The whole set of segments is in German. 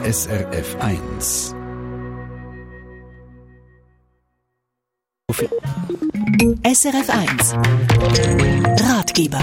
SRF 1. SRF 1 Ratgeber.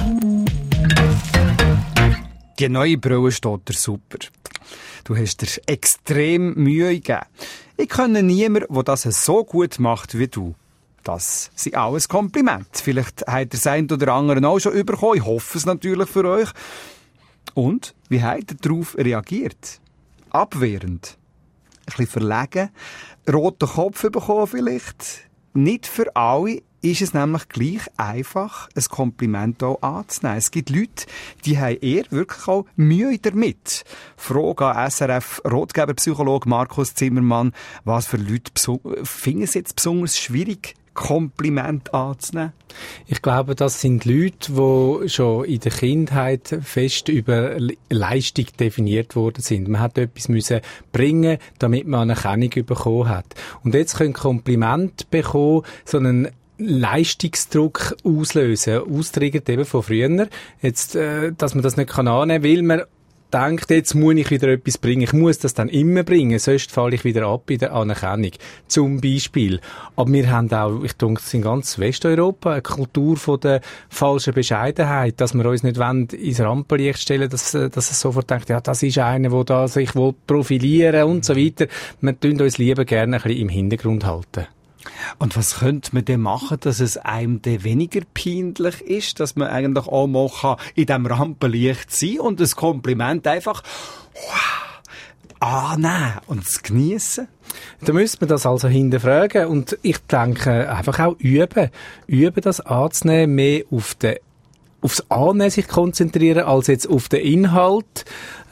Die neue Brille steht dir super. Du hast dir extrem Mühe gegeben. Ich kenne niemanden, der das so gut macht wie du. Das sind alles Komplimente. Vielleicht habt ihr das eine oder andere auch schon bekommen. Ich hoffe es natürlich für euch. Und wie habt ihr darauf reagiert? Abwehrend. Ein bisschen verlegen. Roten Kopf bekommen vielleicht. Nicht für alle ist es nämlich gleich einfach, ein Kompliment auch anzunehmen. Es gibt Leute, die haben eher wirklich auch Mühe damit. Frage an SRF-Ratgeberpsychologe Markus Zimmermann, was für Leute finden es jetzt besonders schwierig, Kompliment anzunehmen? Ich glaube, das sind Leute, die schon in der Kindheit fest über Leistung definiert worden sind. Man hat etwas müssen bringen, damit man Anerkennung bekommen hat. Und jetzt können Komplimente bekommen, so einen Leistungsdruck auslösen, austriggert eben von früher. Jetzt, dass man das nicht annehmen kann, weil man denkt, jetzt muss ich wieder etwas bringen. Ich muss das dann immer bringen, sonst falle ich wieder ab in der Anerkennung. Zum Beispiel. Aber wir haben auch, ich denke, in ganz Westeuropa eine Kultur von der falschen Bescheidenheit, dass wir uns nicht ins Rampenlicht stellen, dass es sofort denkt, ja, das ist einer, der da sich profilieren und so weiter. Wir tun uns lieber gerne ein bisschen im Hintergrund halten. Und was könnte man denn machen, dass es einem dann weniger peinlich ist, dass man eigentlich auch mal in diesem Rampenlicht sein und ein Kompliment einfach annehmen und es geniessen? Da müsste man das also hinterfragen und ich denke einfach auch üben. Üben, das anzunehmen, mehr aufs Annehmen sich konzentrieren, als jetzt auf den Inhalt.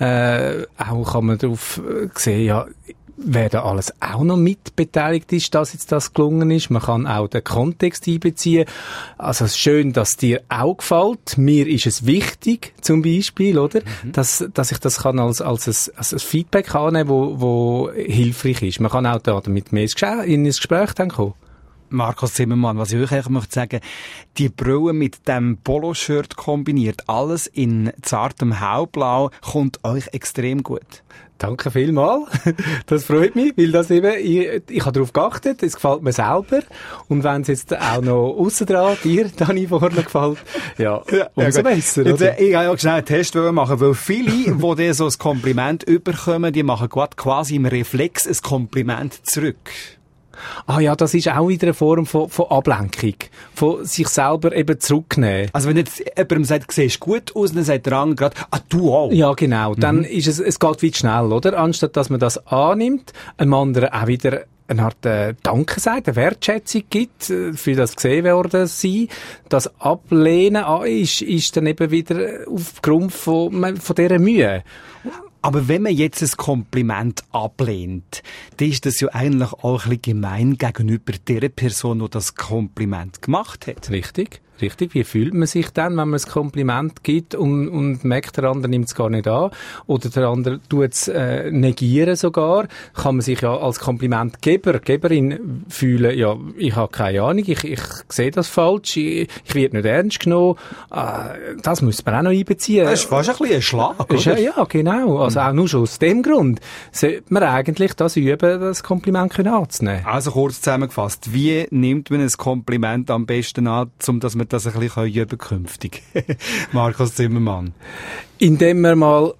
Auch kann man darauf sehen, ja, wer da alles auch noch mitbeteiligt ist, dass jetzt das gelungen ist. Man kann auch den Kontext einbeziehen. Also es ist schön, dass dir auch gefällt. Mir ist es wichtig, zum Beispiel, oder? Dass ich das kann als ein Feedback annehmen, wo hilfreich ist. Man kann auch damit mehr in ein Gespräch dann kommen. Markus Zimmermann, was ich euch eigentlich möchte sagen, die Brille mit dem Poloshirt kombiniert, alles in zartem Hellblau, kommt euch extrem gut. Danke vielmals. Das freut mich, weil das eben, ich habe darauf geachtet, es gefällt mir selber. Und wenn es jetzt auch noch aussen dran dir, Dani, vorne gefällt, ja, umso besser. Jetzt, ich habe ja schnell einen Test machen, weil viele, die so ein Kompliment überkommen, die machen quasi im Reflex ein Kompliment zurück. Ah ja, das ist auch wieder eine Form von Ablenkung. Von sich selber eben zurücknehmen. Also wenn jetzt jemandem sagt, du siehst gut aus, dann sagt der andere gerade, du auch. Ja, genau. Dann ist es geht weit schnell, oder? Anstatt dass man das annimmt, einem anderen auch wieder eine Art Danke sagt, eine Wertschätzung gibt, für das gesehen worden sein. Das Ablehnen ist dann eben wieder aufgrund von dieser Mühe. Aber wenn man jetzt ein Kompliment ablehnt, dann ist das ja eigentlich auch ein bisschen gemein gegenüber der Person, die das Kompliment gemacht hat. Richtig. Wie fühlt man sich dann, wenn man ein Kompliment gibt und merkt, der andere nimmt es gar nicht an oder der andere tut es negieren sogar, kann man sich ja als Komplimentgeberin fühlen, ja, ich habe keine Ahnung, ich sehe das falsch, ich werde nicht ernst genommen. Das muss man auch noch einbeziehen. Das ist fast ein bisschen ein Schlag, oder? Ja, genau. Also auch nur schon aus dem Grund sollte man eigentlich das üben, das Kompliment anzunehmen. Also kurz zusammengefasst, wie nimmt man ein Kompliment am besten an, dass wir das ein bisschen üben künftig? Markus Zimmermann. Indem man mal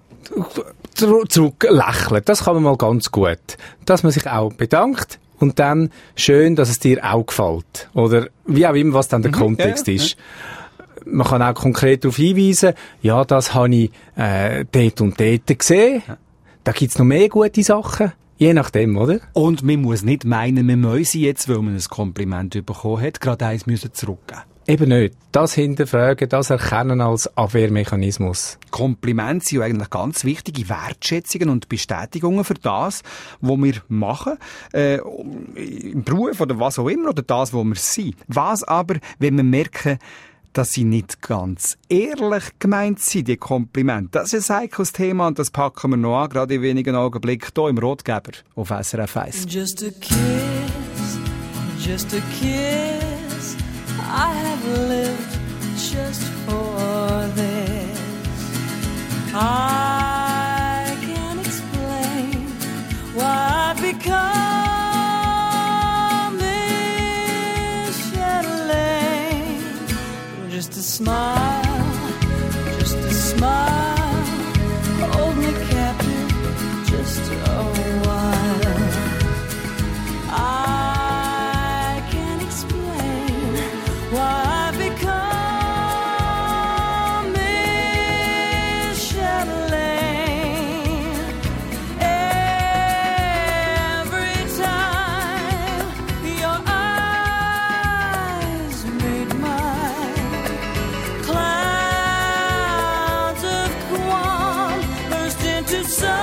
zurück lächelt. Das kann man mal ganz gut. Dass man sich auch bedankt und dann schön, dass es dir auch gefällt. Oder wie auch immer, was dann der Kontext ist. Man kann auch konkret darauf hinweisen, ja, das habe ich dort und dort gesehen. Da gibt's noch mehr gute Sachen. Je nachdem, oder? Und man muss nicht meinen, man müsse jetzt, weil man ein Kompliment bekommen hat, gerade eins zurückgeben. Eben nicht. Das hinterfragen, das erkennen als Abwehrmechanismus. Komplimente sind ja eigentlich ganz wichtige Wertschätzungen und Bestätigungen für das, was wir machen, im Beruf oder was auch immer, oder das, was wir sind. Was aber, wenn wir merken, dass sie nicht ganz ehrlich gemeint sind, die Komplimente. Das ist ein heikles Thema und das packen wir noch an, gerade in wenigen Augenblicken hier im Ratgeber auf SRF 1. Just a kiss, I have lived just for this. I can't explain into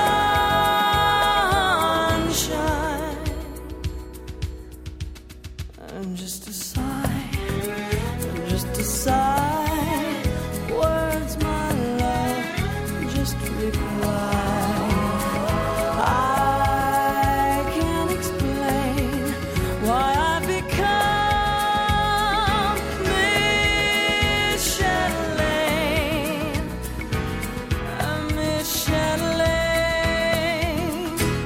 sunshine. And just a sigh, and just a sigh, words my love, just reply. I can't explain why I've become Miss Chatelaine, Miss Chatelaine.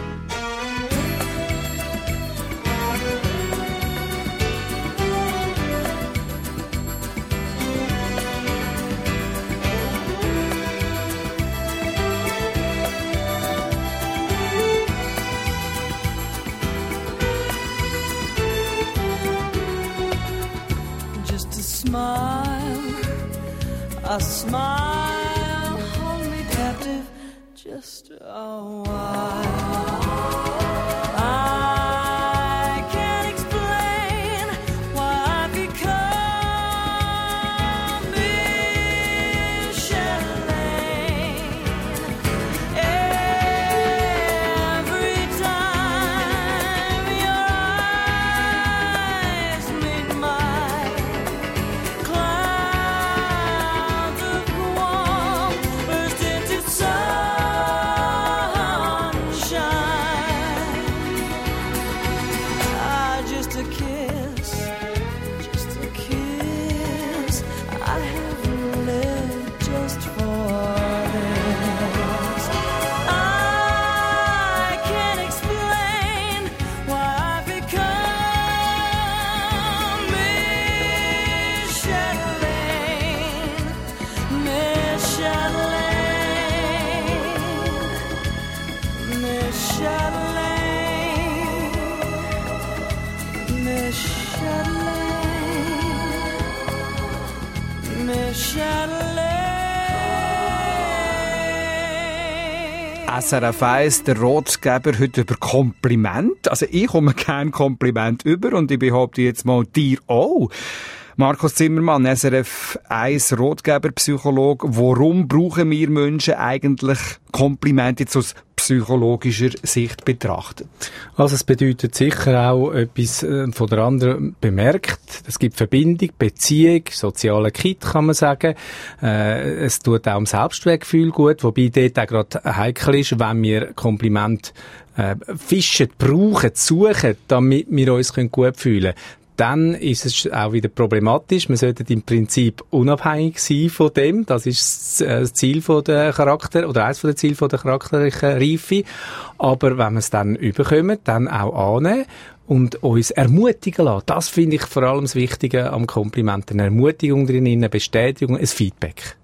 Just a smile, a smile, hold me captive just a while. I can't explain why I've become Miss Chatelaine. Every time your eyes meet mine, clouds of warm burst into sunshine. Just a kiss, just a kiss. I have lived just for this. I can't explain why I've become Miss Chatelaine, Miss Chatelaine, Miss Chatelaine, Miss Chatelaine, Miss Chatelaine. SRF 1, der Ratgeber, heute über Kompliment. Also ich komme gerne Kompliment über und ich behaupte jetzt mal dir auch. Markus Zimmermann, SRF 1 Ratgeber, Psychologe. Warum brauchen wir Menschen eigentlich Komplimente jetzt aus psychologischer Sicht betrachtet? Also es bedeutet sicher auch etwas von der anderen bemerkt. Es gibt Verbindung, Beziehung, sozialer Kit kann man sagen. Es tut auch im Selbstwertgefühl gut, wobei dort auch gerade heikel ist, wenn wir Kompliment fischen, brauchen, suchen, damit wir uns gut fühlen können. Dann ist es auch wieder problematisch. Wir sollten im Prinzip unabhängig sein von dem. Das ist das Ziel von der Charakter, oder eines von den Zielen von der charakterlichen Reife. Aber wenn wir es dann überkommen, dann auch annehmen und uns ermutigen lassen. Das finde ich vor allem das Wichtige am Kompliment. Eine Ermutigung drin, eine Bestätigung, ein Feedback.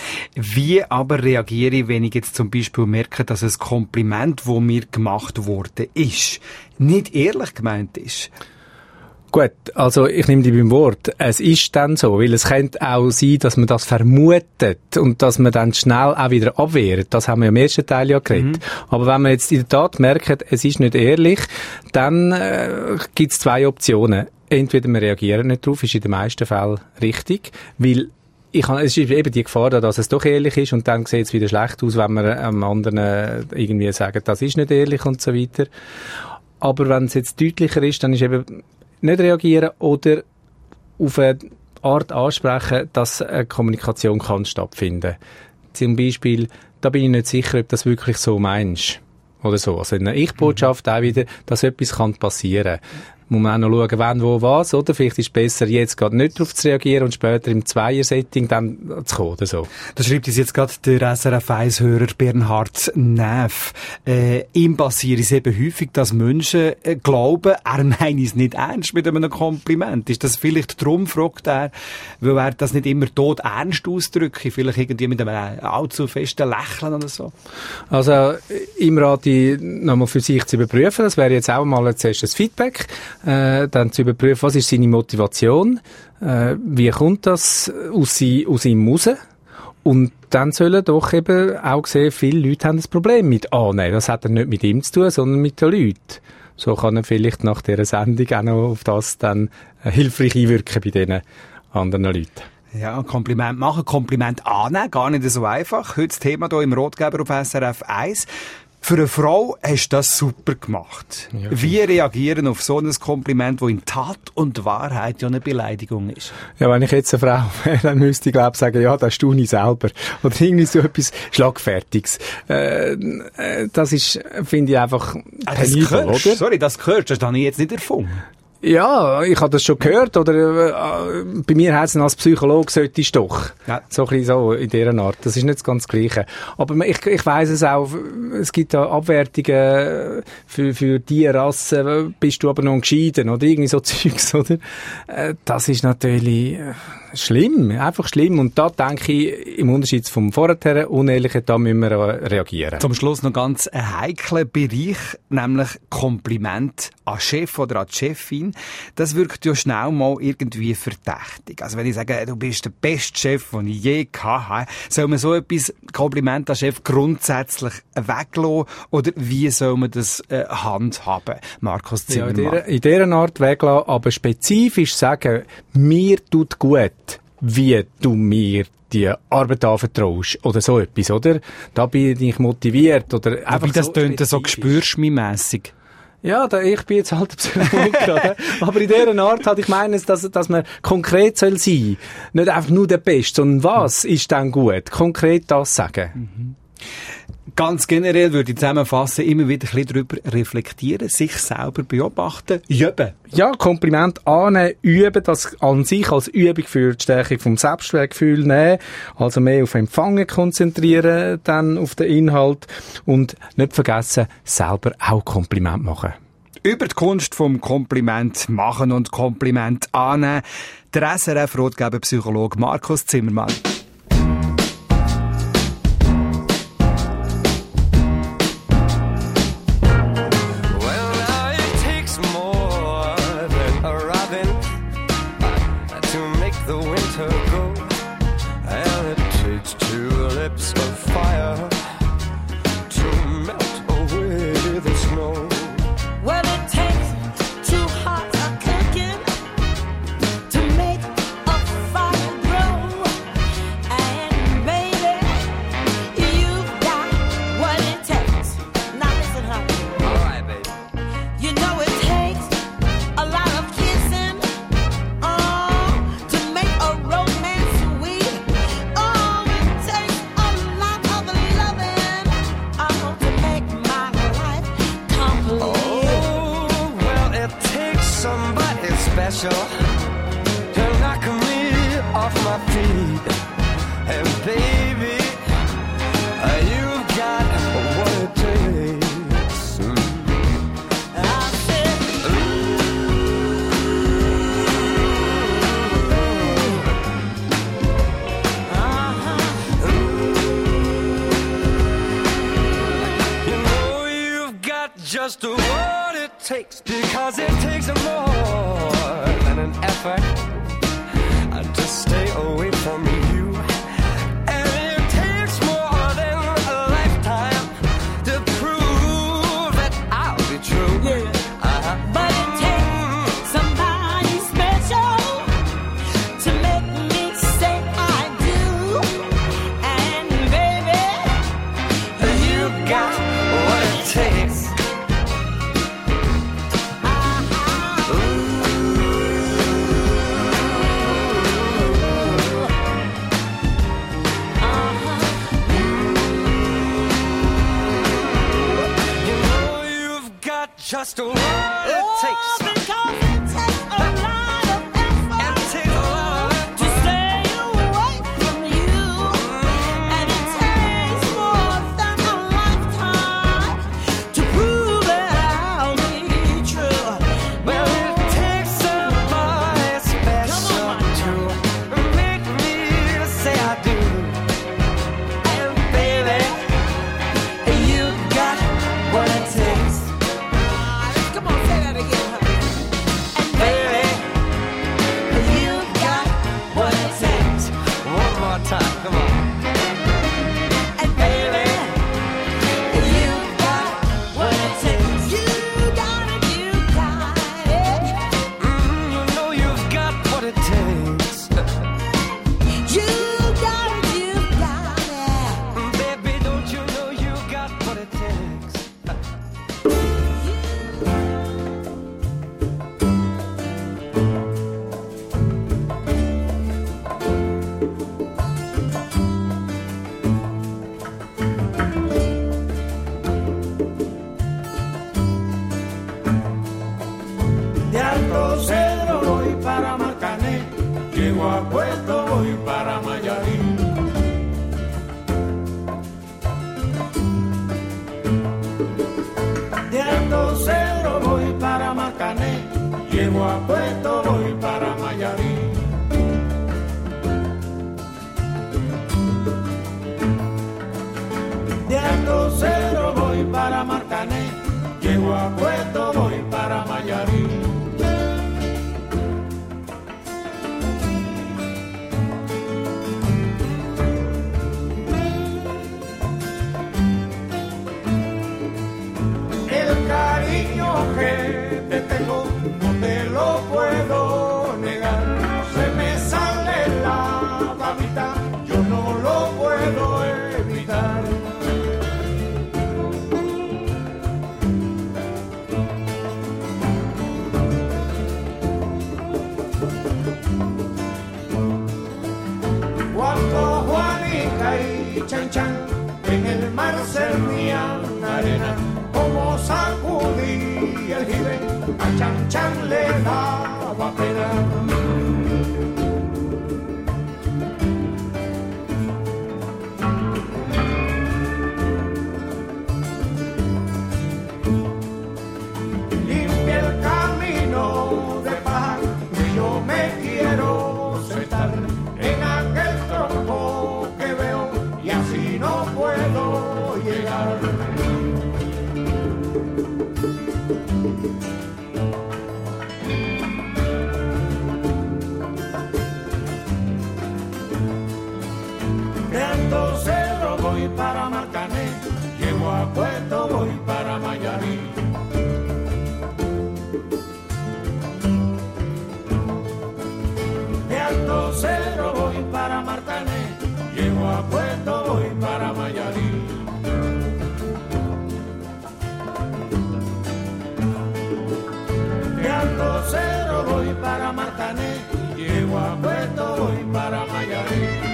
Wie aber reagiere ich, wenn ich jetzt zum Beispiel merke, dass ein Kompliment, das mir gemacht wurde, nicht ehrlich gemeint ist? Gut, also ich nehme dich beim Wort. Es ist dann so, weil es könnte auch sein, dass man das vermutet und dass man dann schnell auch wieder abwehrt. Das haben wir im ersten Teil ja geredet. Aber wenn man jetzt in der Tat merkt, es ist nicht ehrlich, dann gibt es zwei Optionen. Entweder wir reagieren nicht drauf, ist in den meisten Fällen richtig, weil es ist eben die Gefahr da, dass es doch ehrlich ist und dann sieht es wieder schlecht aus, wenn wir am anderen irgendwie sagen, das ist nicht ehrlich und so weiter. Aber wenn es jetzt deutlicher ist, dann ist eben nicht reagieren oder auf eine Art ansprechen, dass eine Kommunikation kann stattfinden. Zum Beispiel, da bin ich nicht sicher, ob das wirklich so meinst. Oder so. Also in einer Ich-Botschaft auch wieder, dass etwas passieren kann. Muss man auch noch schauen, wann, wo, was, oder? Vielleicht ist es besser, jetzt gerade nicht darauf zu reagieren und später im Zweier-Setting dann zu kommen, oder so. Das schreibt uns jetzt gerade der SRF 1-Hörer Bernhard Neff. Ihm passiert es eben häufig, dass Menschen glauben, er meine es nicht ernst mit einem Kompliment. Ist das vielleicht darum, fragt er, weil er das nicht immer tot ernst ausdrücke, vielleicht irgendwie mit einem allzu festen Lächeln oder so? Also, ihm rate ich, nochmal für sich zu überprüfen. Das wäre jetzt auch mal als erstes Feedback. Dann zu überprüfen, was ist seine Motivation, wie kommt das aus ihm raus, und dann sollen doch eben auch sehen, viele Leute haben ein Problem mit annehmen. Das hat er nicht mit ihm zu tun, sondern mit den Leuten. So kann er vielleicht nach dieser Sendung auch noch auf das dann hilfreich einwirken bei diesen anderen Leuten. Ja, Kompliment machen, Kompliment annehmen, gar nicht so einfach. Heute das Thema hier im Rotgeber auf SRF 1. Für eine Frau hast du das super gemacht. Ja, Wie reagieren auf so ein Kompliment, das in Tat und Wahrheit ja eine Beleidigung ist? Ja, wenn ich jetzt eine Frau wäre, dann müsste ich, glaube ich, sagen, ja, das tue ich selber. Oder irgendwie so etwas Schlagfertiges. Das ist, finde ich, einfach penibel, oder? Sorry, das gehört, das habe ich jetzt nicht erfunden. Ja, ich habe das schon gehört, oder bei mir heisst es, als Psychologe solltest du doch. Ja. So ein bisschen so in dieser Art. Das ist nicht ganz das Gleiche. Aber ich weiss es auch, es gibt da Abwertungen für die Rasse, bist du aber noch geschieden, oder irgendwie so Zeugs, oder? Das ist natürlich schlimm, einfach schlimm. Und da denke ich, im Unterschied vom vorherigen Unehrlichen, da müssen wir reagieren. Zum Schluss noch ganz ein heikler Bereich, nämlich Kompliment an Chef oder an die Chefin. Das wirkt ja schnell mal irgendwie verdächtig. Also wenn ich sage, du bist der beste Chef, den ich je gehabt habe, soll man so etwas Kompliment an Chef grundsätzlich weglassen? Oder wie soll man das handhaben? Markus Zimmermann. Ja, in dieser Art weglassen, aber spezifisch sagen, mir tut gut, wie du mir die Arbeit anvertraust oder so etwas, oder? Da bin ich motiviert oder Aber einfach das so tönt so spezifisch. gespürschmi-mässig. Ja, ich bin jetzt halt Psychologe gerade. Aber in dieser Art hatte ich meine, dass man konkret soll sein. Nicht einfach nur der Beste, sondern was ist dann gut? Konkret das sagen. Ganz generell würde ich zusammenfassen, immer wieder ein bisschen darüber reflektieren, sich selber beobachten, üben. Ja, Kompliment annehmen, üben, das an sich als Übung für die Stärkung vom Selbstwertgefühl nehmen, also mehr auf Empfangen konzentrieren, dann auf den Inhalt und nicht vergessen, selber auch Kompliment machen. Über die Kunst vom Kompliment machen und Kompliment annehmen, der SRF-Rotgeber-Psychologe Markus Zimmermann. Just what it takes, because it takes more than an effort to stay away from you, and it takes more than a lifetime to prove that I'll be true. Yeah. But it takes somebody special to make me say I do, and baby, You got what it takes. Just what it takes. because it takes a lot of effort It takes a lot of to stay away from you, and it takes more than a lifetime to prove that I'll be true. Well, it takes somebody special to make me say I do. And baby, you got what it takes. Come on, say that again, honey. De Alto Cedro voy para Marcané, llego a Puerto, voy para Mayarí. De Alto Cedro voy para Marcané, llego a Puerto, voy para Mayarí. De Alto Cedro voy para Marcané, llego a Puerto, voy para Mayarí. El cariño que te tengo no te lo puedo negar. Se me sale la babita, yo no lo puedo evitar. Cuando Juanica y Chan Chan en el mar servían arena, como sacudí el jibe, a Chan Chan le daba pena. Limpia el camino de paz, que yo me quiero sentar en aquel tronco que veo y así no puedo llegar. De Alto Cedro voy para Marcané, llego a Puerto, voy para Mayarí. De Alto Cedro voy para Marcané, llego a Puerto, voy para Mayarí. De Alto Cedro voy para Marcané, llego a Puerto, voy para Mayarí.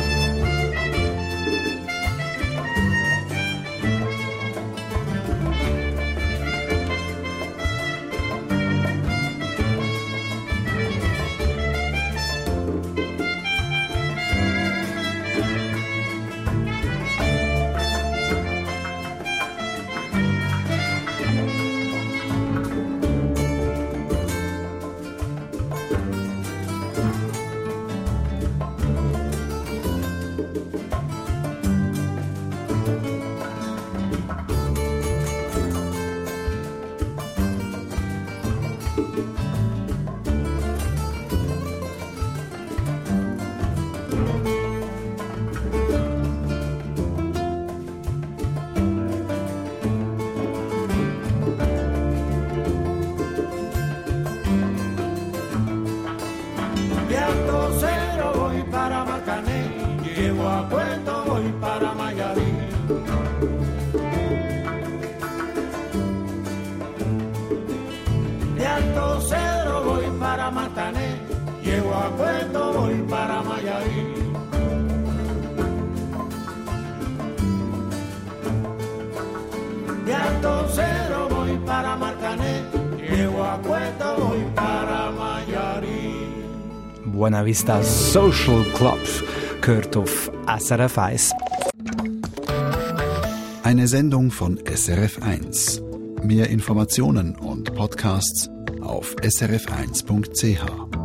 De Alto Cedro voy para Marcané, llego a Puerto, voy para Mayarí. De Alto Cedro voy para Marcané, llego a Puerto, voy para Mayarí. De Alto Cedro voy para Marcané, llego a Puerto, voy para Mayarí. Buena Vista Social Club gehört auf SRF 1. Eine Sendung von SRF 1. Mehr Informationen und Podcasts auf srf1.ch.